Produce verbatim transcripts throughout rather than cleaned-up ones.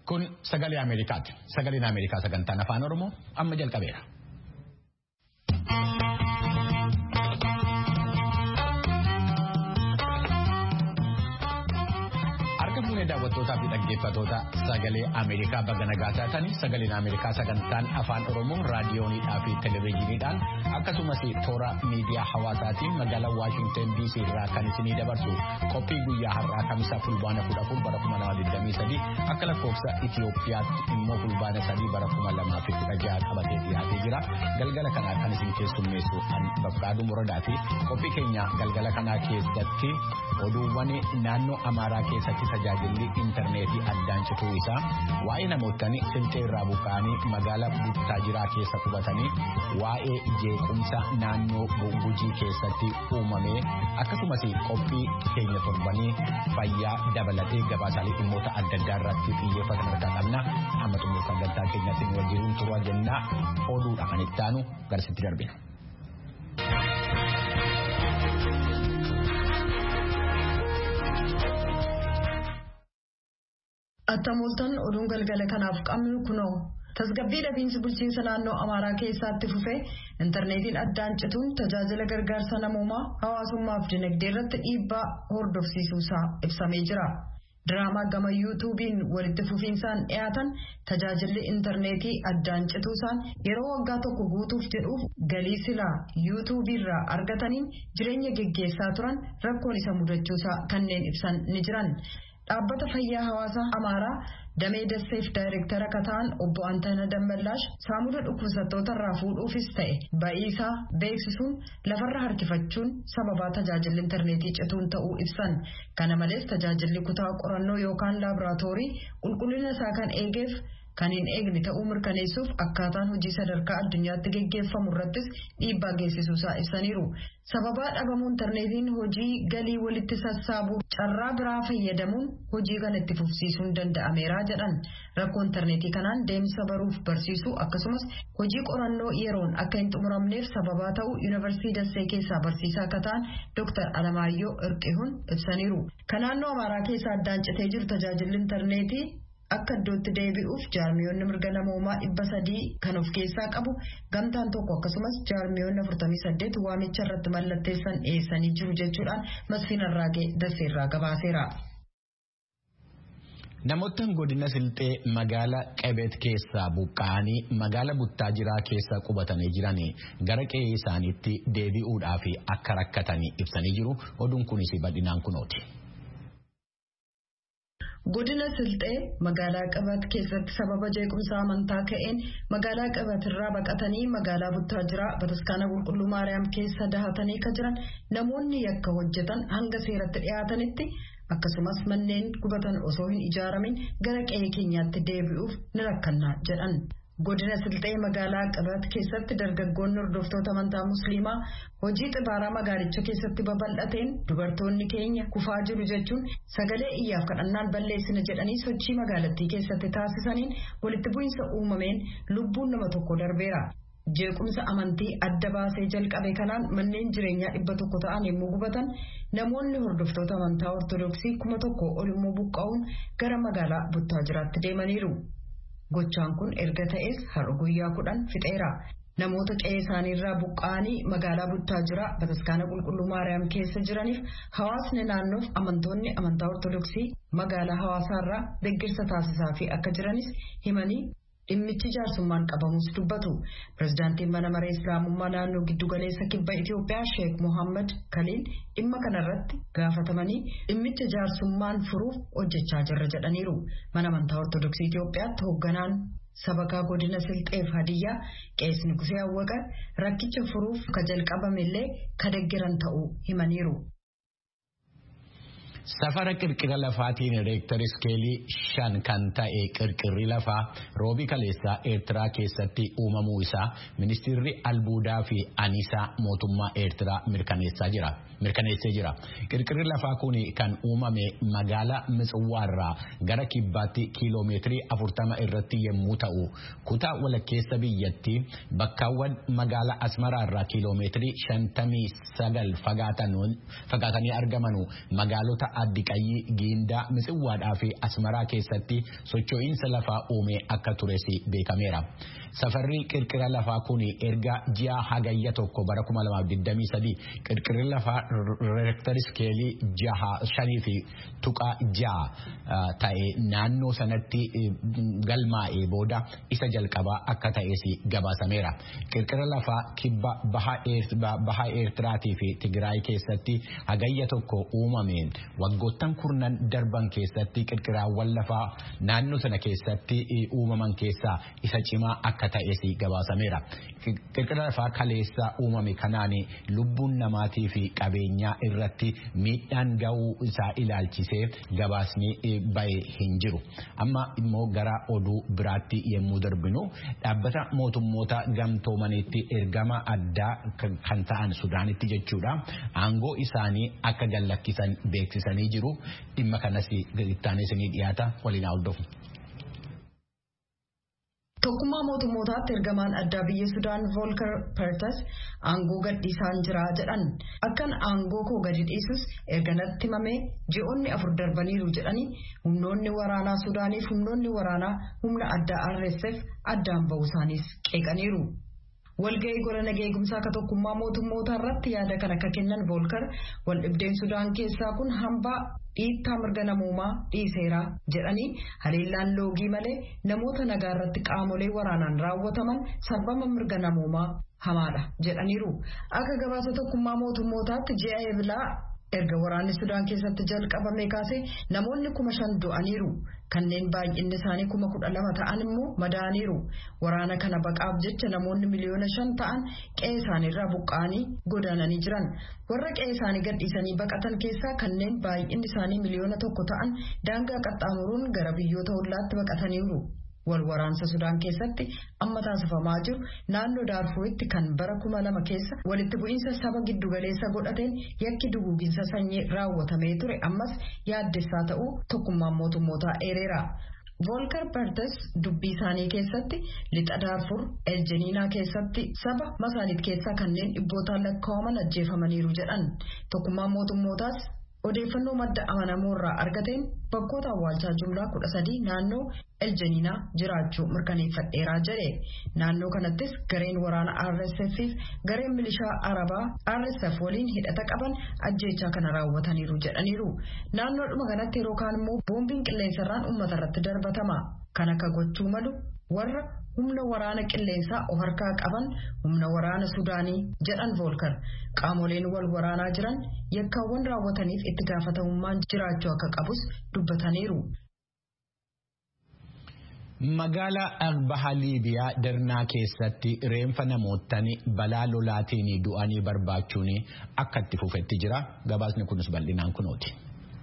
Kun sagalee Ameerikaati. Sagaleen Ameerikaa sagantaan afaan Oromoo amma jalqabeera. Harka fuunee daawwattootaa fi dhaggeeffattoota sagalee Ameerikaa baga nagaa taatanii sagaleen Ameerikaa sagantaan afaan Oromoo raadiyoonidhaa fi televezyiiniidhaan akkasumas toora miidiyaa hawaasaatiin magaalaa Waashingtan D C irraa kan isinii dabarsu qophii guyyaa har'aa kamisaa fulbaana kudha afur bara kuma lama digdamii sadii akka lakkoofsa Itoophiyaatti immoo fulbaana sadii bara kuma lamaa fi kudha jaha qabatee dhiyaatee jira. Galgala kanaa kan isin keessummeessu an Babbaaduu Muradaa fi qophii keenya galgala kanaa keessatti oduuwwan naannoo Amaaraa keessatti tajaajilli intarneetii addaan cituu isaa waa'ee namootni siltee irraa buqqa'anii magaalaa Buttaajiraa keessa qubatanii waa'ee jeequmsa naannoo Gujii keessatti uumame akkasumas qophii keenya torbanii fayyaa dabalatee gabaasaalee dhimmoota adda addaa irratti xiyyeeffatan irraa qabna. Amma xumura sagantaa keenyatti wajjin turuu jennaa oduudha kan itti aanu garasitti darbina. Attamooltan oduun galgala kanaaf qabnu kunoo tasgabbii dhabiinsi bulchiinsa naannoo Amaaraa keessatti fufee intarneetiin addaan cituun tajaajila gargaarsa namoomaa hawaasummaaf dinagdee irratti dhiibbaa hordofsiisuusaa ibsamee jira. Diraamaa gama yuutuubiin walitti fufiinsaan dhiyaatan tajaajilli intarneetii addaan cituusaan yeroo waggaa tokko guutuuf jedhuuf galii silaa yuutuubiirraa argataniin jireenya geggeessaa turan rakkoon isa mudachuusaa kanneen ibsan ni jiran. Dhaabbata fayyaa hawaasaa Amaaraa damee dasseef daayireektara kataan obbo Antana Dammallaash saamuda dhukkubsattoota irraa fuudhuufis ta'e ba'iisaa beeksisuun lafarra harkifachuun sababaa tajaajilli intarneetii cituun ta'uu ibsan. Kana malees tajaajilli kutaa qorannoo yookaan laaboraatoorii qulqullina isaa kan eegeef kan hin eegne ta'uu mirkaneessuuf akkaataan hojii sadarkaa addunyaatti geggeeffamu irrattis dhiibbaa geessisuusaa ibsaniiru. Sababaa dhabamuu intarneetiin hojii galii walitti sassaabuu carraa biraa fayyadamuun hojii kana itti fufsiisuun danda'ameera jedhan. Rakkoo intarneetii kanaan deemsa baruuf barsiisuu akkasumas hojii qorannoo yeroon akka hin xumuramneef sababaa ta'uu yuunivarsiitii Dassee keessaa barsiisaa akka ta'an Dooktar Alamaayyoo Irqihuun ibsaniiru. Kan naannoo Amaaraa keessa addaan citee jiru tajaajilli intarneetii akka iddootti deebi'uuf jaarmiyoonni mirga namoomaa dhibba sadii kan of keessaa qabu gamtaan tokko akkasumas jaarmiyoonni afurtamii saddeet waamicha irratti mallatteessan dhiyeessanii jiru jechuudhaan Masfiin Arraagee Dasseerraa gabaaseera. Namoottan godina Silxee magaalaa Qabeet keessaa buqqa'anii magaalaa Buttaajiraa keessa qubatanii jiran gara qe'ee isaaniitti deebi'uudhaaf akka rakkatanii ibsanii jiru. Oduun kunis bal'inaan kunooti. Godina Silxee magaalaa Qabat keessatti sababa jeequmsa amantaa ka'een magaalaa Qabatirraa baqatanii magaalaa Buttaajiraa Bataskaana Qulqulluu Maariyaam keessa dahatanii kan jiran namoonni yakka hojjetan hanga seeratti dhiyaatanitti akkasumas manneen gubatan osoo hin ijaaramin gara qe'ee keenyaatti deebi'uuf ni rakkanna jedhan. Godina Silxee magaalaa Qabat keessatti dargaggoonni hordoftoota amantaa Musliimaa hojii xibaaraa magaalicha keessatti babal'ateen dubartoonni keenya kufaa jiru jechuun sagalee iyyaaf kadhannaan balleessina jedhanii sochii magaalattii keessatti taasisaniin walitti bu'iinsa uumameen lubbuun nama tokko darbeera. Jeequmsa amantii adda baasee jalqabe kanaan manneen jireenyaa dhibba tokko ta'an yommuu gubatan namoonni hordoftoota amantaa Ortodoksii kuma tokko ol immoo buqqa'uun gara magaalaa Buttaajiraatti deemaniiru. Gochaan kun erga ta'es har'a guyyaa kudhan fixeera. Namoota qe'ee isaaniirraa buqqa'anii magaalaa Buttaajiraa Bataskaana Qulqulluu Maariyaam keessa jiraniif hawaasni naannoof amantoonni amantaa Ortodoksii magaalaa hawaasaarraa deeggarsa taasisaa fi akka jiranis himanii dhimmichi jaarsummaan qabamus dubbatu. Pireezidaantiin mana maree Islaamummaa naannoo giddugaleessa kibba Itoophiyaa Sheek Mohaammed Kaliil dhimma kanarratti gaafatamanii dhimmicha jaarsummaan furuuf hojjechaa jirra jedhaniiru. Mana amantaa Ortodoksii Itoophiyaatti hoogganaan sabakaa godina Silxeef Hadiyyaa Qeesni Gusee Awwaqa rakkicha furuuf ka jalqabamillee ka deeggaran ta'uu himaniiru. Safara qirqira lafaatiin reektar iskeelii shan kan ta'e qirqirri lafaa roobii kaleessaa Eertiraa keessatti uumamuu isaa ministeerri albuudaa fi aniisaa mootummaa Eertiraa mirkaneessaa jira. mirkaneessee jira. Qirqirri lafaa kun kan uumame magaalaa Mitswaarraa gara kibbaatti kiiloomeetirii afurtama irratti yommuu ta'u kutaa walakkeessa biyyattii bakkaawwan magaalaa Asmaraarraa kiiloomeetirii shantamii sagal fagaatanii argamanu magaalota Addiqayyii, Giindaa, Mitswaadhaa fi Asmaraa keessatti socho'iinsa lafaa uume akka tures beekameera. Safarri qirqira lafaa kun erga ji'a hagayya tokko bara kuma lamaaf digdamii sadii qirqirri lafaa reektar iskeelii jaha shanii fi tuqaa jaha ta'e naannoo sanatti galmaa'ee booda isa jalqabaa akka ta'es gabaasameera. Qirqira lafaa kibba baha Eertiraatii fi Tigraay keessatti hagayya tokko uumameen waggoottan kurnan darban keessatti qirqiraawwan lafaa naannoo sana keessatti uumaman keessaa isa cimaa akka ta'es gabaasameera. Qirqira lafaa kaleessa uumame kanaan lubbuun namaatii fi qabeenyaa irratti miidhaan ga'uu isaa ilaalchisee gabaasni ba'e hin jiru. Amma immoo gara oduu biraatti yommuu darbinu dhaabbata mootummoota gamtoomaniitti ergama addaa kan ta'an Sudaanitti jechuudha. Aangoo isaanii akka gallakkisan beeksisanii jiru. Dhimma kanas ittaanis ni dhiyaata waliin hordofu. Tokkummaa mootummootaatti ergamaan addaa biyya Sudaan Volker Pertes aangoo gadhiisaan jira jedhan. Akkan aangoo koo gadi dhiisus erga natti himamee ji'oonni afur darbaniiru jedhanii humnoonni waraanaa Sudaaniif humnoonni waraanaa humna addaa R S F addaan ba'uu isaaniis qeeqaniiru. Walga'ii gola nagaa eegumsaa akka tokkummaa mootummootaa irratti yaada kan akka kennan Volker wal dhibdeen Sudaan keessaa kun hambaa dhiittaa mirga namoomaa dhiiseera jedhanii haleellaan loogii malee namoota nagaa irratti qaamolee waraanaan raawwataman sarbama mirga namoomaa hamaadha jedhaniiru. Akka gabaasa tokkummaa mootummootaatti ji'a eebilaa erga waraanni Sudaan keessatti jalqabame kaasee namoonni kuma shan du'aniiru. Kanneen baay'inni isaanii kuma kudha lama ta'an immoo madaaniiru. Waraana kana baqaaf jecha namoonni miliyoona shan ta'an qe'ee isaaniirraa buqqa'anii godaananii jiran. Warra qe'ee isaanii gadhiisanii baqatan keessaa kanneen baay'inni isaanii miliyoona tokko ta'an daangaa qaxxaamuruun gara biyyoota hollaatti baqataniiru. Wal waraansa Sudaan keessatti amma taasifamaa jiru naannoo Daarfuritti kan bara kuma lama keessa walitti bu'iinsa saba giddugaleessa godhateen yakki duguuginsa sanyii raawwatamee ture ammas yaaddessaa ta'uu tokkummaan mootummootaa eereera. Volker Pertes dubbii isaanii keessatti lixa Daarfur Eljeniinaa keessatti saba Masaaliit keessaa kanneen dhibbootaan lakkaa'aman ajjeefamaniiru jedhan. Tokkummaan mootummootaas odeeffannoo madda amanamoo irraa argateen bakkoota awwaalchaa jumlaa kudha sadii naannoo Eljeniinaa jiraachuu mirkaneeffadheeraa jedhe. Naannoo kanattis gareen waraana R S F fi gareen milishaa Arabaa R S F waliin hidhata qaban ajjeechaa kana raawwataniiru jedhaniiru. Naannoodhuma kanatti yeroo kaan immoo boombiin qilleensarraan uummata irratti darbatama. Kan akka gochuu malu warra humna waraana qilleensaa of harkaa qaban humna waraana Sudaanii jedhan Volker. Qaamoleen wal waraanaa jiran yakkaawwan raawwataniif itti gaafatamummaan jiraachuu akka qabus dubbataniiru. Magaalaa Baha Liibiyaa Darnaa keessatti reenfa namootni balaa lolaatiin du'anii barbaachuun akka itti fufetti jira. Gabaasni kunis bal'inaan kunooti.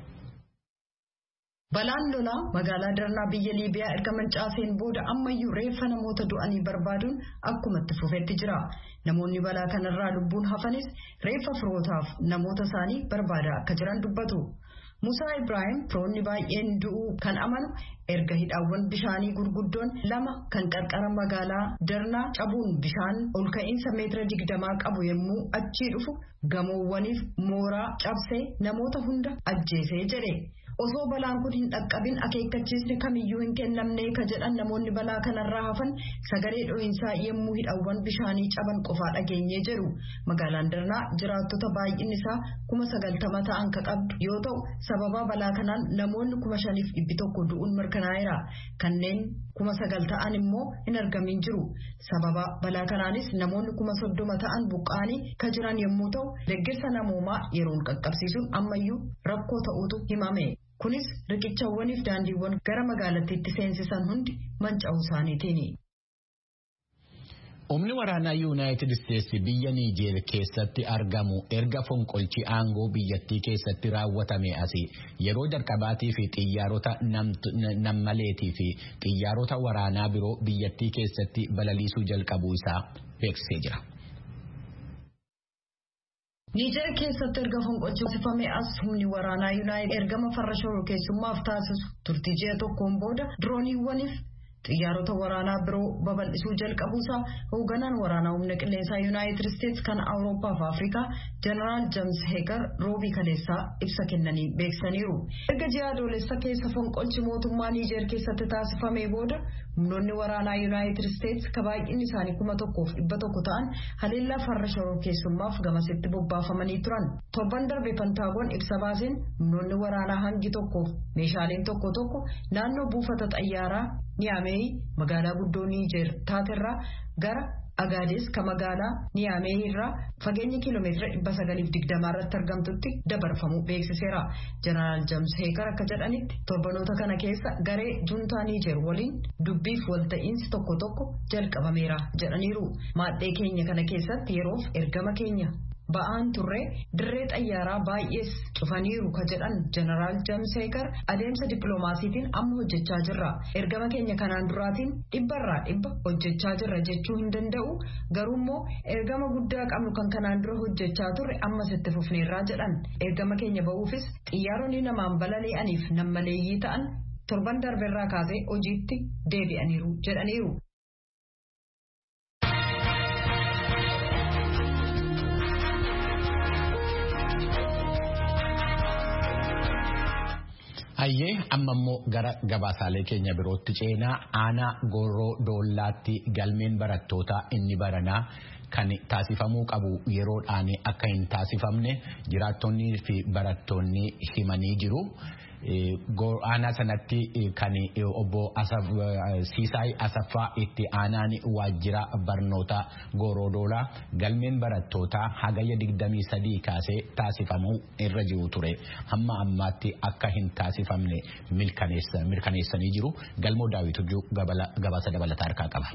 Balaan lolaa magaalaa Darnaa biyya Liibiyaa erga mancaaseen booda ammayyuu reeffa namoota du'anii barbaaduun akkuma itti fufetti jira. Namoonni balaa kanarraa lubbuun hafanis reeffa firootaaf namoota isaanii barbaadaa akka jiran dubbatu. Musaa Ibrahim firoonni baay'een du'uu kan amanu erga hidhaawwan bishaanii gurguddoon lama kan qarqara magaalaa Darnaa cabuun bishaan ol ka'iinsa meetira digdamaa qabu yommuu achii dhufu gamoowwaniif mooraa cabsee namoota hunda ajjeesee jedhe. Osoo balaan kun hin dhaqqabin akeekkachiisni kamiyyuu hin kennamne ka jedhan namoonni balaa kanarraa hafan sagalee dho'iinsaa yommuu hidhaawwan bishaanii caban qofaa dhageenyee jedhu. Magaalaan Darnaa jiraattota baay'inni isaa kuma sagaltama ta'an ka qabdu yoo ta'u sababa balaa kanaan namoonni kuma shaniif dhibbi tokko du'uun mirkanaa'eera. Kanneen kuma sagal ta'an immoo hin argamin jiru. Sababa balaa kanaanis namoonni kuma soddoma ta'an buqqa'anii ka jiran yommuu ta'u deeggarsa namoomaa yeroon qaqqabsiisuun ammayyuu rakkoo ta'uutu himame. Kunis riqichawwaniif daandiiwwan gara magaalattiitti seensisan hundi manca'uu isaaniitiini. Humni waraanaa Yuunaayitid Isteetsi biyya Niijeer keessatti argamu erga fonqolchi aangoo biyyattii keessatti raawwatame asii yeroo jalqabaatii fi xiyyaarota nammaleetii fi xiyyaarota waraanaa biroo biyyattii keessatti balaliisuu jalqabuu isaa beeksisee jira. Niijer keessatti erga fonqolchifamee as humni waraanaa Yuunaayitid ergama farra shororkeessummaaf taasisu turtii ji'a tokkoon booda dirooniiwwaniif xiyyaarota waraanaa biroo babal'isuu jalqabuusaa hoogganaan waraanaa humna qilleensaa Yuunaayitid Isteetsi kan Awurooppaa fi Afrikaa Jeneraal James Heegar roobii kaleessaa ibsa kennanii beeksisaniiru. Erga ji'a adoolessa keessa fonqolchi mootummaa Niijer keessatti taasifamee booda humnoonni waraanaa Yuunaayitid Isteetsi ka baay'inni isaanii kuma tokkoof dhibba tokko ta'an haleellaa farra shororkeessummaaf gamasitti bobbaafamanii turan. Torban darbe Pentaagoon ibsa baaseen humnoonni waraanaa hangi tokkoof meeshaaleen tokko tokko naannoo buufata xayyaaraa Niyaamee magaalaa guddoo Niijer taaterraa gara Agaades ka magaalaa Niyaamee irraa fageenya kiiloomeetira dhibba sagaliif digdamaa irratti argamtutti dabarfamuu beeksiseera. Jeneraal James Heegar akka jedhanitti torbanoota kana keessa garee juntaa Niijer waliin dubbiif walta'iinsi tokko tokko jalqabameera jedhaniiru. Maadhee keenya kana keessatti yeroof ergama keenya ba'aan turre dirree xayyaaraa baay'ees cufaniiru ka jedhan Jeneraal James Heegar adeemsa dippiloomaasiitiin amma hojjechaa jirra. Ergama keenya kanaan duraatiin dhibbarraa dhibba hojjechaa jirra jechuu hin danda'u garuummoo ergama guddaa qabnu kan kanaan dura hojjechaa turre ammas itti fufneerraa jedhan. Ergama keenya ba'uufis xiyyaaronni namaan balali'aniif nammaleeyyii ta'an torban darbeerraa kaasee hojiitti deebi'aniiru jedhaniiru. Hayyee amma immoo gara gabaasaalee keenya birootti ceenaa aanaa Gooroo Doollaatti galmeen barattootaa inni baranaa kan taasifamuu qabu yeroodhaan akka hin taasifamne jiraattonnii fi barattoonni himanii jiru. Aanaa sanatti kan obbo Siisaay Asaffaa itti aanaan waajjira barnoota Gooroo Doolaa galmeen barattootaa hagayya digdamii sadii kaasee taasifamuu irra jiru ture. Hamma ammaatti akka hin taasifamne mirkaneessanii jiru. Galmoo Daawwituu gabaasa dabalataa harkaa qaba.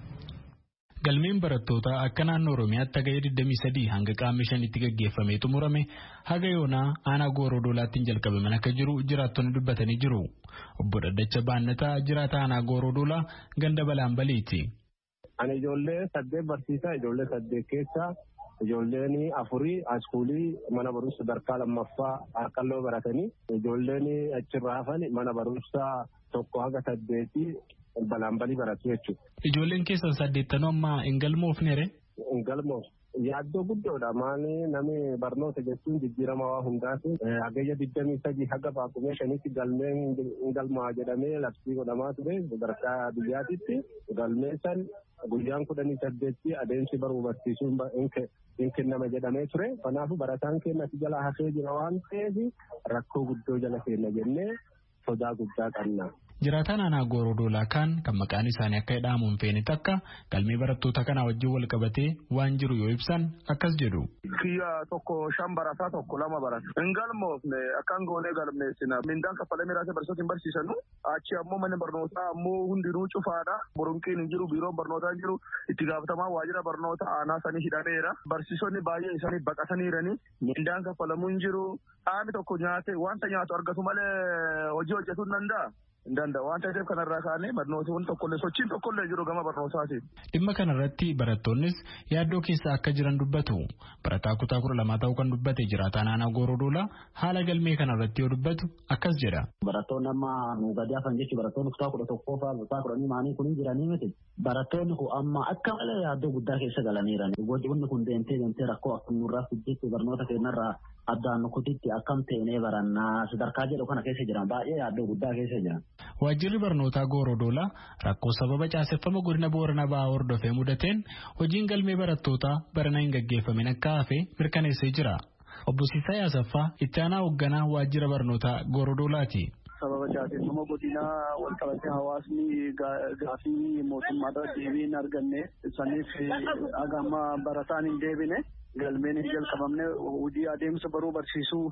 Galmeen barattootaa akka naannoo Oromiyaatti hagayya digdamii sadii hanga qaamni shanitti gaggeeffamee xumurame haga yoonaa aanaa Gooroo Doolaattiin jalqabaman akka jiru jiraattonni dubbatanii jiru. Obbo Dhaddacha Baannataa jiraata aanaa Gooroo Doolaa ganda balaan baliiti. Ani ijoollee saddeet barsiisaa ijoollee saddeet keessa ijoolleen afurii askuulii mana barumsa sadarkaa lammaffaa harkalloo baratanii ijoolleen achirraa hafan mana barumsaa tokko haga saddeetii balaan balii baratu jechuudha. Ijoolleen keessan saddeettanoo amma hin galmoofnere? Hin galmoof. Yaaddoo guddoodha maali namni barnoota jechuun jijjiirama waa hundaati. Hagayya digdamii sadii haga baaqumee shanitti galmeen hin galmaa jedhamee labsii godhamaa ture sadarkaa biyyaatitti galmeen san guyyaan kudhanii saddeetti adeemsi baruu barsiisuun hin kennama jedhamee ture. Kanaafuu barataan keenya asi jala hafee jira waan ta'eef rakkoo guddoo jala keenya jennee sodaa guddaa qabna. Jiraataan aanaa Gooroo Doolaa kan maqaan isaanii akka jedhamuun feene takka galmee barattoota kanaa wajjin wal qabatee waan jiru yoo ibsan akkas jedhu. Kiyya tokko shan barataa tokko lama barata. Hin galmoofne akkaan goonee galmeessina. Mindaan kaffalamee raasee barsiisota hin barsiisanu. Achi ammoo manni barnootaa ammoo hundinuu cufaadha. Boronqiin hin jiru, biiroon barnootaa hin jiru. Itti gaafatamaa waajjira barnoota aanaa sanii hidhameera. Barsiisonni baay'ee isaanii baqataniirani. Mindaan kaffalamuu hin jiru. Dhaabni tokko nyaate wanta nyaatu argatu malee hojii hojjetuu hin danda'a. Danda'u waan ta'eef kanarraa kaanee barnootni tokkollee sochiin tokkollee jiru gama barnootaati. Dhimma kanarratti barattoonnis yaaddoo keessa akka jiran dubbatu. Barataa kutaa kudha lamaa ta'uu kan dubbate jiraataan aanaa Gooroo Doolaa haala galmee kanarratti yoo dubbatu akkas jedha. Barattoonni amma nu gadi hafan jechuun barattoonni kutaa kudha tokkoo fa'aa kutaa kudhanii maanii kun jiranii miti. Barattoonni kun amma akka malee yaaddoo guddaa keessa galaniiran. Wanti kun deemtee deemtee rakkoo akka nurraa fiddeetti barnoota keenyarraa addaan nukutitti akkam ta'inee barannaa sadarkaa jedhu kana keessa jiran baay'ee yaaddoo guddaa keessa jiran. Waajjirri barnootaa Gooroo Doolaa rakkoo sababa caaseffama godina Booranaa ba'aa hordofee mudateen hojiin galmee barattootaa barana hin gaggeeffamin akka hafe mirkaneessee jira. Obbo Siisaay Asaffaa itti aanaa hoogganaa waajjira barnootaa Gooroo Doolaati. Sababa caaseffama godinaa wal qabatee hawaasni gaafii mootummaadhaa deebii hin arganne saniif agama barataan hin deebine galmeen hin jalqabamne hojii adeemsa baruu barsiisuu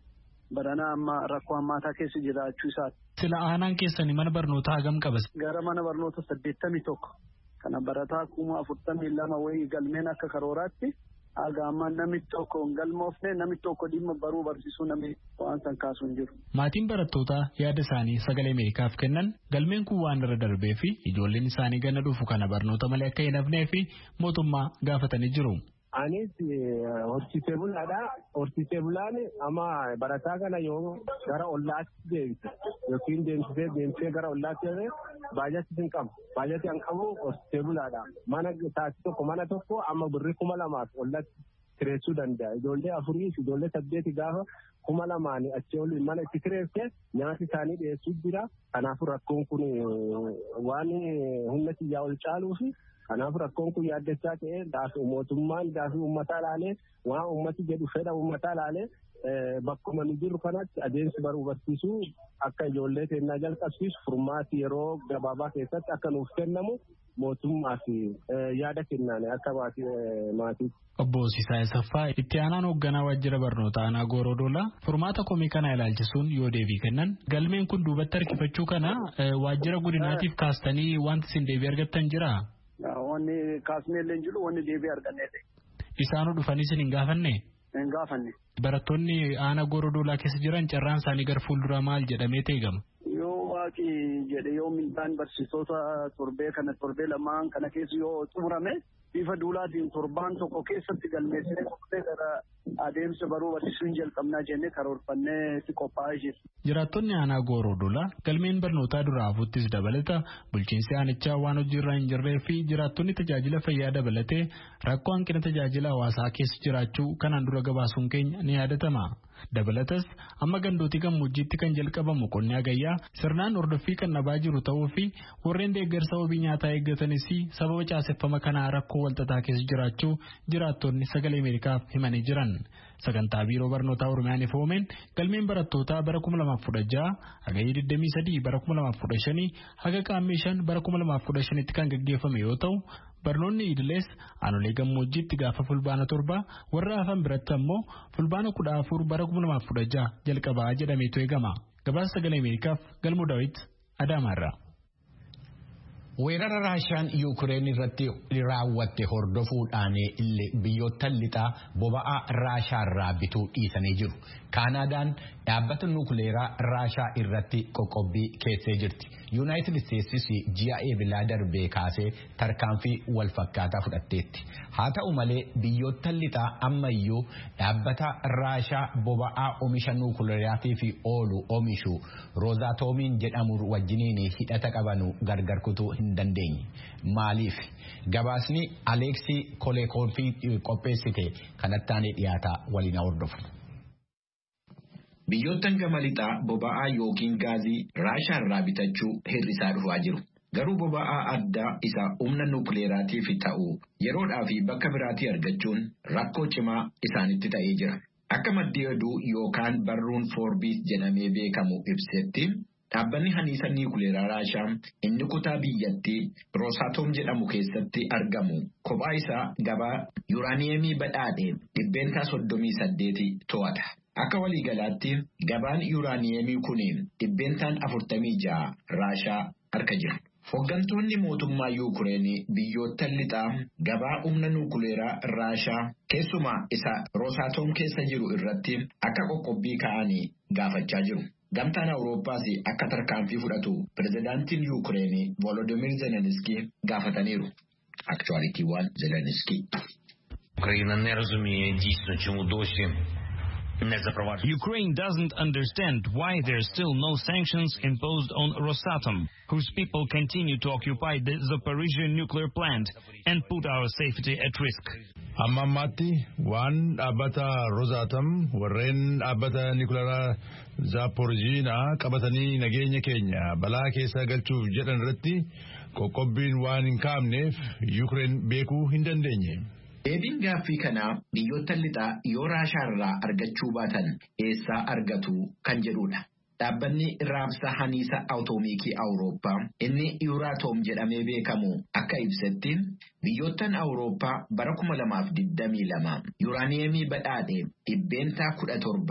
barana amma rakkoo hammaataa keessa jiraachuu isaati. Sila aanaan keessanii mana barnootaa hagam qabas? Gara mana barnoota saddeettamii tokko. Kana barataa kuma afurtamii lama wayii galmeen akka karooraatti haga amma namni tokko hin galmoofne namni tokko dhimma baruu barsiisuu namni waan san kaasuu hin jiru. Maatiin barattootaa yaada isaanii sagalee Ameerikaaf kennan galmeen kun waan irra darbee fi ijoolleen isaanii ganna dhufu kana barnoota malee akka hin hafnee fi mootummaa gaafatanii jiru. Anis horsiisee bulaadha. Horsiisee bulaan amma barataa kana yoo gara ollaatti deemte yookiin deemsisee deemsee gara ollaatti deemte baajata hin qabu. Baajata hin qabu horsiisee bulaadha. Mana taasisa tokko mana tokko amma birrii kuma lamaaf ollatti kireessuu danda'a. Ijoollee afurii fi ijoollee saddeeti gaafa kuma lamaanii achii ol mana itti kireesse nyaati isaanii dhiyeessuu jira. Kanaafuu rakkoon kun waan humna xiyyaa ol caaluu fi kanaaf rakkoon kun yaaddessaa ta'e daafii mootummaan daafii uummataa ilaalee waan uummati jedhu fedha uummataa ilaalee bakkuma nu jirru kanatti adeemsi baruu barsiisuu akka ijoollee keenyaa jalqabsiisu furmaati yeroo gabaabaa keessatti akka nuuf kennamu mootummaa fi yaada kennaan akka maatii. Obbo Sisaayee Saffaa itti aanaan hoogganaa waajjira barnootaa aanaa Goorodoolaa furmaata komii kana ilaalchisuun yoo deebii kennan galmeen kun duubatti harkifachuu kana waajjira godinaatiif kaastanii wanti isin deebii argattan jira. Wanni kaasneellee hin jiru wanni deebii arganneedha. Isaanuu dhufanii isin hin gaafanne? Hin gaafanne. Barattoonni aanaa Goorodoolaa keessa jiran carraan isaanii gara fuulduraa maal jedhamee eegama? Yoo waaqi jedhe yoo mindaan barsiisota torbee kana torbee lamaan kana keessa yoo xumurame bifa duulaatiin torbaan tokko keessatti galmeessine qophee gara adeemsa baruu barsiisuun jalqabnaa jennee karoorfannee itti qophaa'aa jirra. Jiraattonni aanaa Goorodoolaa galmeen barnootaa duraa hafuuttis dabalata bulchiinsi aanichaa waan hojiirra hin jirree fi jiraattonni tajaajila fayyaa dabalatee rakkoo hanqina tajaajila hawaasaa keessa jiraachuu kanaan dura gabaasuun keenya ni yaadatama. Dabalatas amma gandootii gammoojjiitti kan jalqabamu qonni hagayyaa sirnaan hordoffii kan dhabaa jiru ta'uu fi warreen deeggarsa wabii nyaataa eeggatanis sababa caaseffama kanaa rakkoo walxaxaa keessa jiraachuu jiraattonni sagalee Ameerikaaf himanii jiran. Sagantaa biiroo barnootaa Oromiyaan ifoomeen galmeen barattootaa bara kuma lamaaf kudha jaha hagayya digdamii sadii bara kuma lamaaf kudha shanii haga qaammee shan bara kuma lamaaf kudha shanitti kan gaggeeffame yoo ta'u barnoonni idilees aanolee gammoojjiitti gaafa fulbaana torba warra hafan biratti ammoo fulbaana kudha afur bara kuma lamaaf kudha jaha jalqabaa jedhameetu eegama. Gabaasa sagalee Ameerikaaf Galmoo Daawit Adaamaarraa. Weerara Raashaan Yuukireen irratti raawwatte hordofuudhaan biyyoota lixaa boba'aa Raashaarraa bituu dhiisanii jiru. Kaanaadaan dhaabbata nuukileeraa Raashaa irratti qoqqobbii keessee jirti. Yuunaayitid Isteetsis ji'a eebilaa darbee kaasee tarkaanfii wal fakkaataa fudhatteetti. Haa ta'u malee biyyoota lixaa ammayyuu dhaabbata Raashaa boba'aa oomisha nuukileeraatiif oolu oomishu Roozatoomiin jedhamu wajjiniin hidhata qabanu gargar kutuu hin dandeenye. Maaliif? Gabaasni Aleeksii Koleekoonfii qopheessite kanatti dhiyaata waliin hordofu. Biyyoottan gama lixaa boba'aa yookiin gaazii Raashaarraa bitachuu hir'isaa dhufaa jiru. Garuu boba'aa addaa isa humna nuukileeraatiif ta'u yeroodhaa fi bakka biraatii argachuun rakkoo cimaa isaanitti ta'ee jira. Akka maddii oduu yookaan barruun Foorbiis jedhamee beekamu ibsetti dhaabbanni haniisa nuukileeraa Raashaa inni kutaa biyyattii Roosatoom jedhamu keessatti argamu kophaa isaa gabaa yuuraaniyeemii badhaadhe dhibbeentaa soddomii saddeeti to'ata. Akka waliigalaatti gabaan yuuraaniyeemii kun dhibbeentaan afurtamii jaha Raashaa harka jira. Hooggantoonni mootummaa Yuukireen biyyoota lixaa gabaa humna nuukileeraa Raashaa keessumaa isa Roosatoom keessa jiru irratti akka qoqqobbii ka'anii gaafachaa jiru. Gamtaan Awurooppaas akka tarkaanfii fudhatu pirezidaantiin Yuukireen Volodymyr Zelensky gaafataniiru. Aktuwaaliitiiwwan Zelensky. Україна не розуміє дійсно, чому досі Ukraine doesn't understand why there are still no sanctions imposed on Rosatom, whose people continue to occupy the Zaporizhzhia nuclear plant and put our safety at risk. Ammamatti waan dhaabbata Rosatom warreen dhaabbata nuclear Zaporizhzhia qabatanii nageenya keenya balaa keessa galchuuf jedhan irratti qoqqobbiin waan hin kaa'amneef Ukraine beekuu hin dandeenye. Deebiin gaaffii kanaa biyyoota lixaa yoo Raashaarraa argachuu baatan eessaa argatu kan jedhudha. Dhaabbanni raabsa haniisa awutoomikii Awurooppaa inni Yuuraatoom jedhamee beekamu akka ibsetti biyyoottan Awurooppaa bara kuma lamaaf digdamii lama yuuraaniyeemii badhaadhe dhibbeentaa kudha torba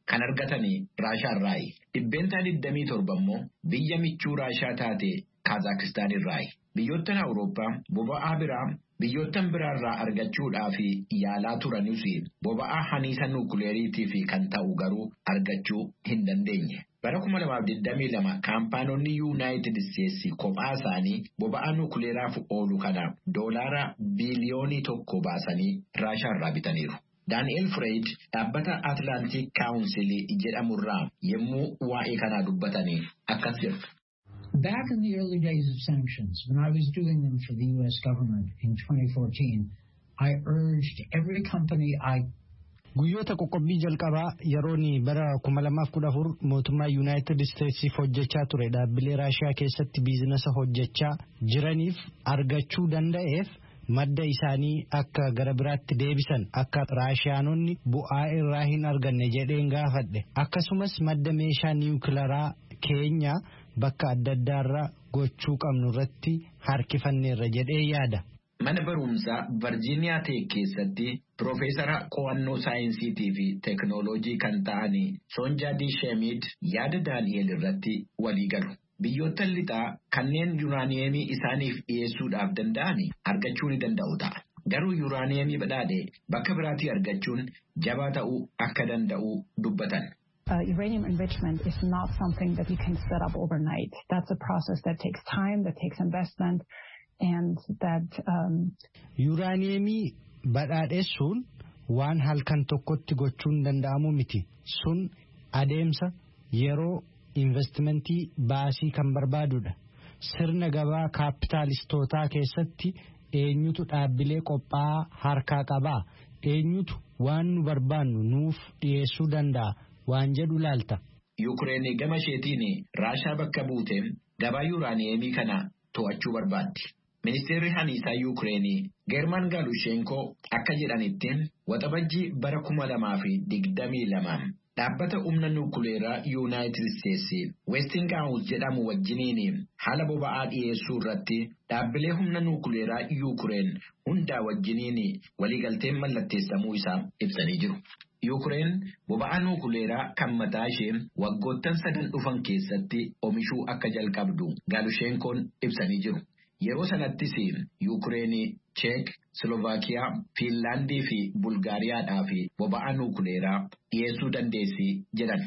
kan argatanii Raashaarraayi. Dhibbeentaa digdamii torba immoo biyya michuu Raashaa taate Kaazaakistaaanirraayi. Biyyoottan Awurooppaa boba'aa biraa biyyoottan biraarraa argachuudhaaf yaalaa turanis boba'aa haniisa nuukileeriitiif kan ta'u garuu argachuu hin dandeenye. Bara kuma lamaaf digdamii lama kaampaanonni Yuunaayitid Isteetsi kophaa isaanii boba'aa nuukileeraaf oolu kana doolaara biiliyoonii tokko baasanii Raashaarraa bitaniiru. Daani'eel Fireed dhaabbata Atlantic Council jedhamurraa yommuu waa'ee kanaa dubbatanii akkas jedhu. Back in the early days of sanctions, when I was doing them for the U S government in twenty fourteen, I urged every company I Guyyoota qoqqobbii jalqabaa yeroon bara kuma lamaaf kudha afur mootummaa Yuunaayitid Isteetsiif hojjechaa ture dhaabbilee Raashiyaa keessatti biizinasa hojjechaa jiraniif argachuu danda'eef madda isaanii akka gara biraatti deebisan akka Raashiyaanonni bu'aa irraa hin arganne jedheen gaafadhe. Akkasumas madda meeshaa niwukilaraa keenya bakka adda addaarraa gochuu qabnu irratti harkifanneerra jedhee yaada. Mana barumsaa Virgiiniyaa Teek keessatti Piroofeesara qo'annoo saayinsiitii fi teeknooloojii kan ta'anii Soonjaa Diisheemiid yaada Daani'eel irratti walii galu. Biyyoottan lixaa kanneen yuuraaniyeemii isaaniif dhiyeessuudhaaf danda'an argachuu ni danda'u ta'a. Garuu yuuraaniyeemii badhaadhe bakka biraatii argachuun jabaa ta'uu akka danda'u dubbatan. Uh, uranium enrichment is not something that you can set up overnight. That's a process that takes time, that takes investment, and that... Um... Yuuraaniyeemii badhaadheessuun waan halkan tokkotti gochuun danda'amu miti. Sun adeemsa yeroo investimentii baasii kan barbaadudha. Sirna gabaa kaapitaalistootaa keessatti eenyutu dhaabbilee qophaa'aa harkaa qabaa? Eenyutu waan nu barbaannu nuuf dhiyeessuu danda'a? Waan jedhu laalta. Yuukireen gama isheetiin Raashaa bakka buuteen gabaa yuuraaniyeemii kana to'achuu barbaaddi. Ministeerri haniisaa Yuukireen Geerman Gaalusheenkoo akka jedhanitti waxabajjii bara kuma lamaa fi digdamii lamaan dhaabbata humna nuukileeraa Yuunaayitid Isteetsi Westinghouse jedhamu wajjiniin haala boba'aa dhiyeessuu irratti dhaabbilee humna nuukileeraa Yuukireen hundaa wajjiniin waliigalteen mallatteessamuu isaa ibsanii jiru. Yuukireen boba'aa nuukileeraa kan mataa ishee waggoottan sadan dhufan keessatti oomishuu akka jalqabdu Gaalusheenkoon ibsanii jiru. Yeroo sanattis Yuukireen Cheek, Slovaakiyaa, Fiinlaandii fi Bulgaariyaadhaaf boba'aa nuukileeraa dhiyeessuu dandeessi jedhan.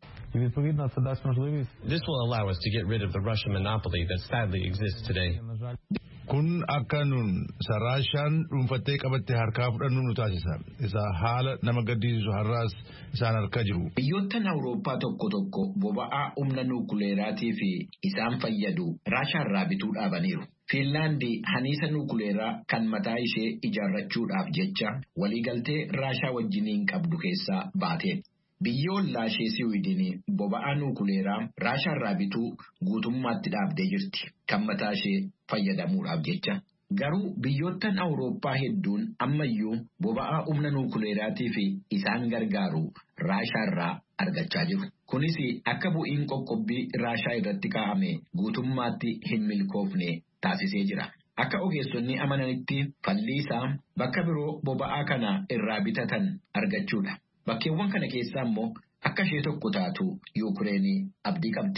This will allow us to get rid of the Russian monopoly that sadly exists today. Kun akka nun Raashaan dhuunfattee qabattee harkaa fudhannu nu taasisa. Isa haala nama gaddisiisu har'aas isaan harkaa jiru. Biyyoottan Awurooppaa tokko tokko boba'aa humna nuukileeraatii fi isaan fayyadu Raashaarraa bituu dhaabaniiru. Fiinlaandii haniisa nuukileeraa kan mataa ishee ijaarrachuudhaaf jecha waliigaltee Raashaa wajjiniin qabdu keessaa baate. Biyyoon laashee Siwiidin boba'aa nuukileeraa Raashaarraa bituu guutummaatti dhaabdee jirti. Kan mataa ishee fayyadamuudhaaf jecha. Garuu biyyoottan Awurooppaa hedduun ammayyuu boba'aa humna nuukileeraatii fi isaan gargaaru Raashaarraa argachaa jiru. Kunis akka bu'iin qoqqobbii Raashaa irratti kaa'ame guutummaatti hin milkoofne taasisee jira. Akka ogeessonni amananitti falliisaa bakka biroo boba'aa kana irraa bitatan argachuudha. Bakkeewwan kana keessaa immoo akka ishee tokko taatu Yuukireen abdii qabdi.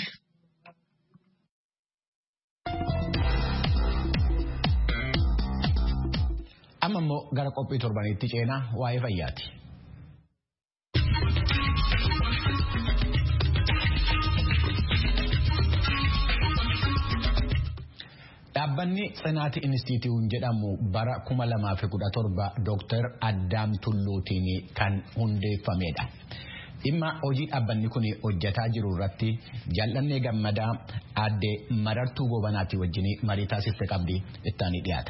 Amma immoo gara qophii torbanitti ceenaa waa'ee fayyaati. Dhaabbanni Tsinaati Inistituun jedhamu bara kuma lamaa fi kudha torba Dooktar Addaam Tulluutiin kan hundeeffamedha. Dhimma hojii dhaabbanni kun hojjetaa jiru irratti Jaallannee Gammadaa aadde Marartuu Goobanaatti wajjin marii taasifte qabdi ittaanii dhiyaata.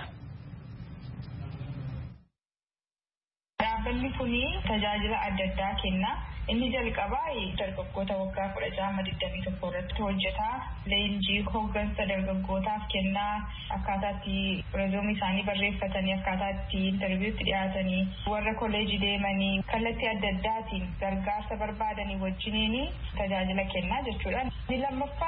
Dhaabbanni kun tajaajila adda addaa kenna. Inni jalqabaa dargaggoota waggaa kudha jaha digdamii tokko irratti hojjetaa leenjii hooggansa dargaggootaaf kennaa akkaataatti rezoomii isaanii barreeffatanii akkaataatti intarviiwutti dhiyaatanii warra kolleejii deemanii kallattii adda addaatiin gargaarsa barbaadanii wajjiniin tajaajila kennaa jechuudha. Inni lammaffaa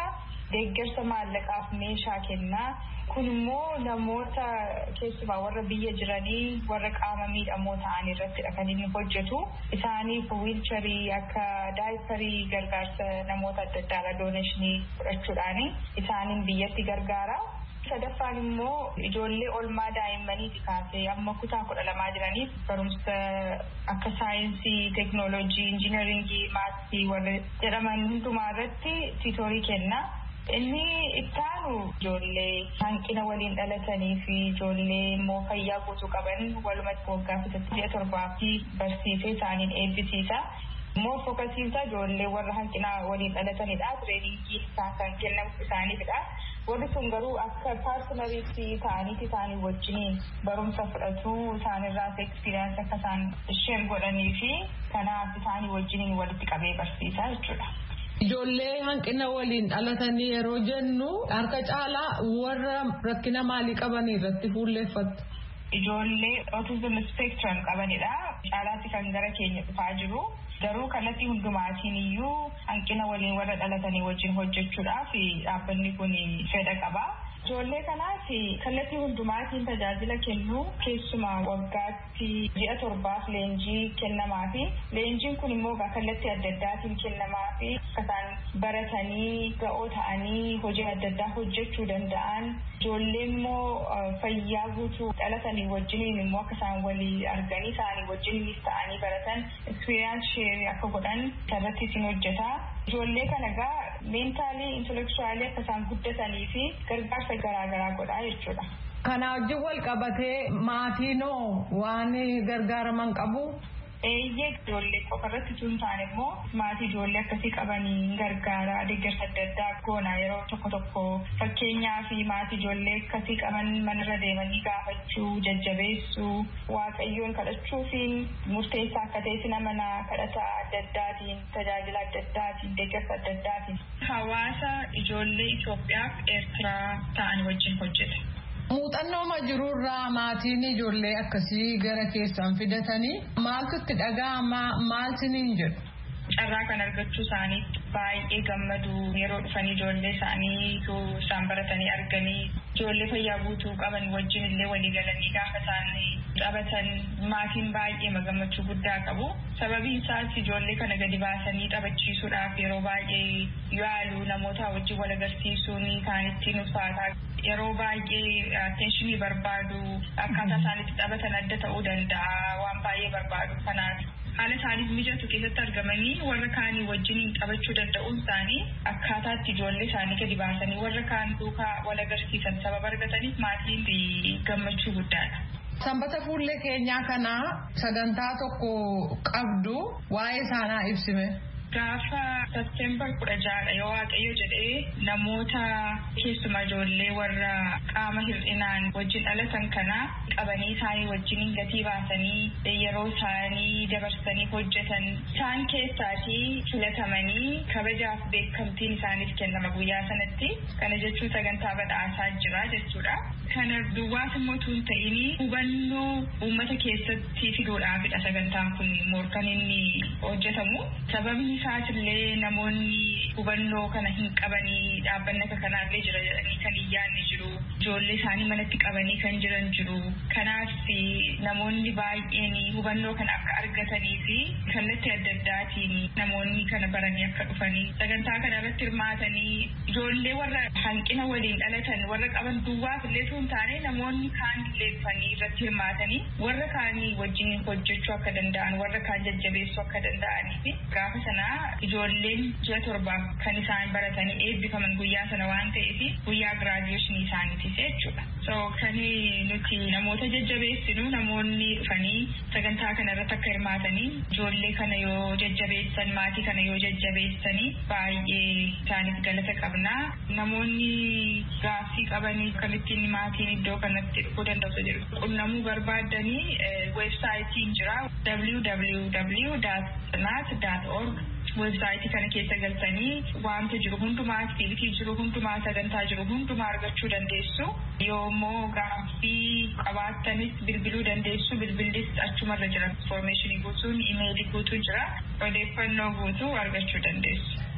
deeggarsa maallaqaaf meeshaa kennaa. Kun immoo namoota keessumaa warra biyya jiranii warra qaama miidhamoo ta'an irrattidha kan inni hojjetu. Isaaniif wiilcharii akka daayiparii gargaarsa namoota adda addaadha dooneeshinii fudhachuudhaani isaaniin biyyatti gargaara. Sadaffaan immoo ijoollee olmaa daa'immaniiti kaasee amma kutaa kudha lamaa jiraniif barumsa akka saayinsii, teeknooloojii, injiinaringii, maatii warra jedhaman hundumaa irratti tiitoorii kenna. Inni ittaanu ijoollee hanqina waliin dhalatanii fi ijoollee immoo fayyaa guutuu qaban walumatti waggaa fitatti ji'a torbaa fi barsiisee isaaniin eebbisiisa. Immoo fookasiinsa ijoollee warra hanqina waliin dhalatanidha. Tireeningii isaan kan kennamu isaaniifidha. Warri sun garuu akka paartinariitti ta'aniiti isaanii wajjiniin barumsa fudhatu isaanirraas ekspiriyaansi akka isaan isheen godhanii fi kanaaf isaanii wajjiniin walitti qabee barsiisa jechuudha. Ijoollee hanqina waliin dhalatanii yeroo jennu harka caalaa warra rakkina maalii qaban irratti fuulleeffatu? Ijoollee autism spectrum qabanidha. Caalaatti kan gara keenya dhufaa jiru. Garuu kallattii hundumaatiin iyyuu hanqina waliin warra dhalatanii wajjin hojjechuudhaaf dhaabbanni kun fedha qaba. Ijoollee kanaaf kallattii hundumaatiin tajaajila kennu keessumaa waggaatti ji'a torbaaf leenjii kennamaa fi leenjiin kun immoo kallattii adda addaatiin kennamaa fi akka isaan baratanii ga'oo ta'anii hojii adda addaa hojjechuu danda'an ijoollee immoo fayyaa guutuu dhalatanii wajjiniin immoo akka isaan walii arganii isaanii wajjiniinis ta'anii baratan ekspiriyaans sheerii akka godhan irratti isin hojjeta. Ijoollee kana egaa meentaalii intelektuwaalii akka isaan guddatanii fi gargaarsa garaagaraa godhaa jechuudha. Kana wajjin wal qabatee maatiinoo waan gargaaraman qabu. Eeyyee ijoollee qofa irratti tun taane immoo maatii ijoollee akkasii qabanii gargaara deeggarsa adda addaa goona yeroo tokko tokko fakkeenyaaf maatii ijoollee akkasii qaban manarra deemanii gaafachuu jajjabeessuu waaqayyoon kadhachuu fi murteessaa akka ta'e nama kadhata adda addaatiin tajaajila adda addaatiin deeggarsa adda addaatiin hawaasa ijoollee Itoophiyaa fi Eertiraa ta'an wajjin hojjeta. Muuxannooma jirurraa maatiin ijoollee akkasii gara keessan fidatanii maaltu itti dhaga'ama maal siniin jedhu? Carraa kan argachuu isaaniitti baay'ee gammadu yeroo dhufanii ijoollee isaanii isaan baratanii arganii ijoollee fayyaa guutuu qaban wajjin illee walii galanii gaafa isaan taphatan maatiin baay'ee gammachuu guddaa qabu. Sababiin isaas ijoollee kana gadi baasanii taphachiisuudhaaf yeroo baay'ee yaalu namoota wajjin wal agarsiisuun kan ittiin ulfaataa yeroo baay'ee attentionii barbaadu akkaataa isaan itti taphatan adda ta'uu danda'a waan baay'ee barbaadu kanaaf. Haala isaaniif mijatu keessatti argamanii warra kaanii wajjin taphachuu danda'uun isaanii akkaataa itti ijoollee isaanii gadi baasanii warra kaan duukaa wal agarsiisan sababa argataniif maatiin gammachuu guddaadha. Sanbata fuullee keenyaa kanaa sagantaa tokko qabdu waa'ee isaanii ibsime. Gaafa September kudha jaha yoo waaqayyo jedhee namoota keessumaa ijoollee warra qaama hir'inaan wajjin dhalatan kana qabanii isaanii wajjin gatii baasanii yeroo isaanii dabarsanii hojjetan isaan keessaatii filatamanii kabajaaf beekamtiin isaaniif kennama guyyaa sanatti. Kana jechuun sagantaa badhaasaa jira jechuudha. Kana duwwaas immoo tun ta'inii hubannoo uummata keessatti fiduudhaafidha sagantaan kun morkan inni hojjetamu. Sababni isaatillee namoonni hubannoo kana hin qabanii dhaabbanni akka kanaallee jira jedhanii kan iyyaanni jiru. Ijoollee isaanii manatti qabanii kan jiran jiru. Kanaaf namoonni baay'een hubannoo kana akka argatanii fi kallattii adda addaatiin namoonni kana baranii akka dhufanii sagantaa kana irratti hirmaatanii ijoollee warra hanqina waliin dhalatan warra qaban duwwaaf illee tun taane namoonni kaan illee dhufanii irratti hirmaatanii warra kaanii wajjin hojjechuu akka danda'an warra kaan jajjabeessuu akka danda'anii fi gaafa sanaa ijoolleen ji'a torbaaf kan isaan baratanii eebbifaman guyyaa sana waan ta'eef guyyaa giraajuweeshinii isaaniitis jechuudha. So kan nuti namoota jajjabeessinu namoonni dhufanii sagantaa kana irratti akka hirmaatanii ijoollee kana yoo jajjabeessan maatii kana yoo jajjabeessanii baay'ee isaaniif galata qabna. Namoonni gaaffii qabanii kamittiin maatiin iddoo kanatti dhufuu danda'u jedhu qunnamuu barbaadanii weebsaayitiin jira w w w dot naat dot org. Weebsaayitii kana keessa galtanii wanta jiru hundumaa aktiivitii jiru hundumaa sagantaa jiru hundumaa argachuu dandeessu. Yoo immoo gaaffii qabaattanis bilbiluu dandeessu. Bilbillis achumarra jira. Informationii guutuun imeelii guutuun jira. Odeeffannoo guutuu argachuu dandeessu.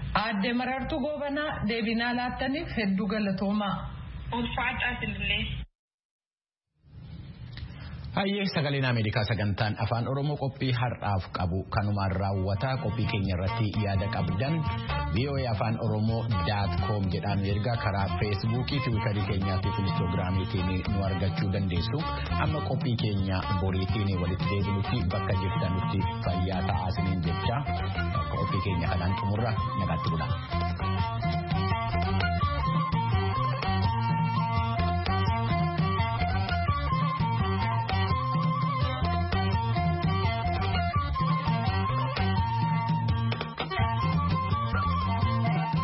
Aadde Marartuu Goobanaa deebinaa laattaniif hedduu galatoomaa. Ulfaadhaa sillee. Hayyee sagaleen Ameerikaa sagantaan afaan Oromoo qophii har'aaf qabu kanumaan raawwataa qophii keenya irratti yaada qabdan V O A afaan Oromoo daat koom jedhaan ergaa karaa feesbuukii tiwiitarii keenyaa fi inistoogiraamiitiin nu argachuu dandeessu. Amma qophii keenya boriitiin walitti deebinutti bakka jirtanutti fayyaa ta'aa isiniin jecha qophii keenya kanaan xumurra nagaatti bulaa.